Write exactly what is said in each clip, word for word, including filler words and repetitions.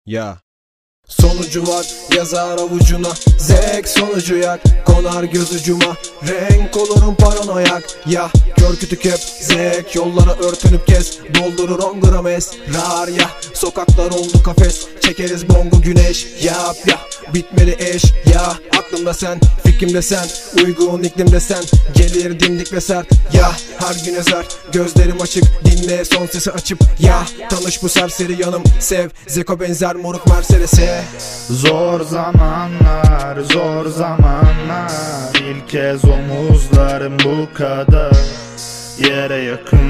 Ya sonucu var yazar avucuna, zevk sonucu yak, konar göz ucuma, renk olurum paranoyak. Ya kör kütük hep zevk, yollara örtünüp kes, doldurur on gram esrar. Ya sokaklar oldu kafes, çekeriz bongo güneş. Yap ya bitmeli eş, ya aklımda sen, fikrimde sen, uygun iklimde sen, gelir dimdik ve sert. Ya her gün ezer, gözlerim açık, dinle son sesi açıp. Ya tanış bu serseri yanım, sev Zeko benzer moruk Mercedes'e. Zor zamanlar, zor zamanlar, İlk kez omuzlarım bu kadar yere yakın.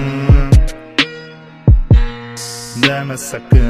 Deme sakın.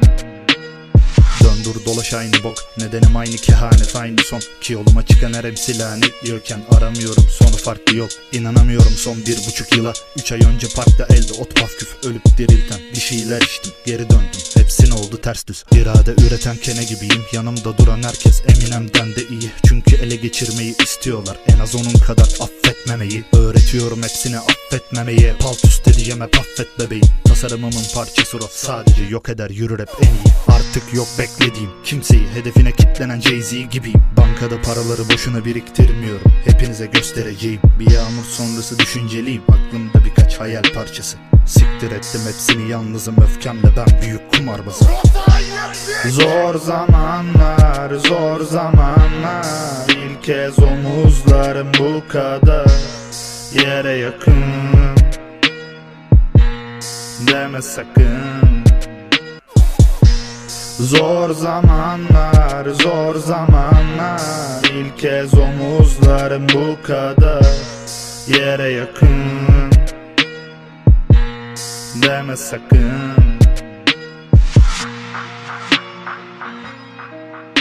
Döndür dolaş aynı bok, nedenim aynı kehanet, aynı son. Ki yoluma çıkan her hepsi lanet diyorken aramıyorum, sonu farklı yok. İnanamıyorum son bir buçuk yıla, üç ay önce parkta elde ot paf küf, ölüp dirilten bir şeyler içtim, geri döndüm, hepsine oldu ters düz. İrade üreten kene gibiyim, yanımda duran herkes Eminem'den de iyi. Çünkü ele geçirmeyi istiyorlar, en az onun kadar affetmemeyi. Öğretiyorum hepsine affetmemeyi, palt üst edeceğim hep affet bebeğim. Tasarımımın parçası o, sadece yok eder yürür hep en iyi. Artık yok beklediğim kimseyi, hedefine kitlenen Jay-Z gibiyim. Bankada paraları boşuna biriktirmiyorum, hepinize göstereceğim. Bir yağmur sonrası düşünceliyim, aklımda birkaç hayal parçası. Siktir ettim hepsini, yalnızım öfkemle ben büyük kumarbazım. Zor zamanlar, zor zamanlar, İlk kez omuzlarım bu kadar yere yakın. Deme sakın. Zor zamanlar, zor zamanlar, İlk kez omuzlarım bu kadar yere yakın. Deme sakın.